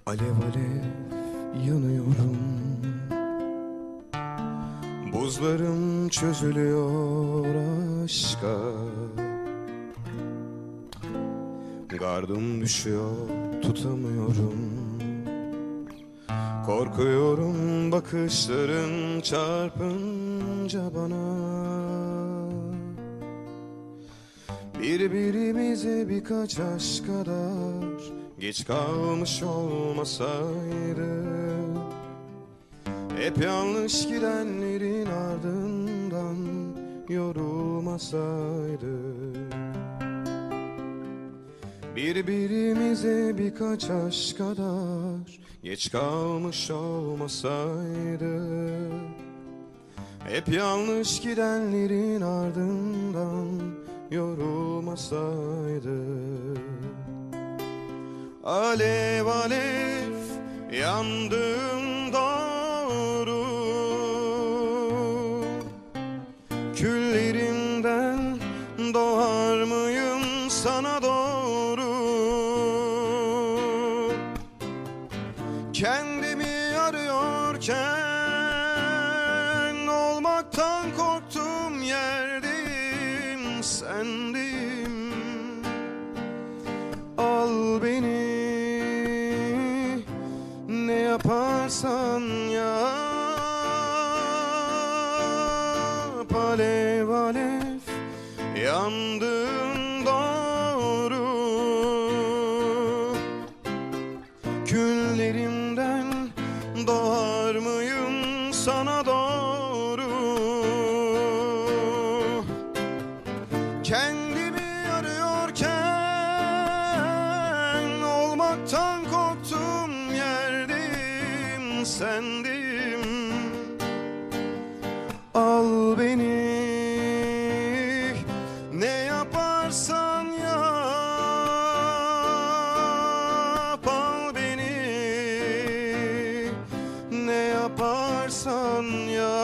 Alev alev yanıyorum, buzlarım çözülüyor aşka. Gardım düşüyor, tutamıyorum. Korkuyorum bakışların çarpınca bana. Birbirimize birkaç aşk kadar geç kalmış olmasaydı, hep yanlış gidenlerin ardından yorulmasaydı. Birbirimize birkaç aşk kadar geç kalmış olmasaydı, hep yanlış gidenlerin ardından yorulmasaydı. Alev alev yandım doğru, küllerimden doğar mıyım sana doğru? Kendimi arıyorken olmaktan korktuğum yerdeyim, sendeyim. Al beni, ne yaparsan yap. Alev alev yandım doğru, küllerimden doğar mıyım sana doğru? Kendimi arıyorken olmaktan korktuğum yerdeyim, sendeyim. Al beni, ne yaparsan yap. Al beni, ne yaparsan yap.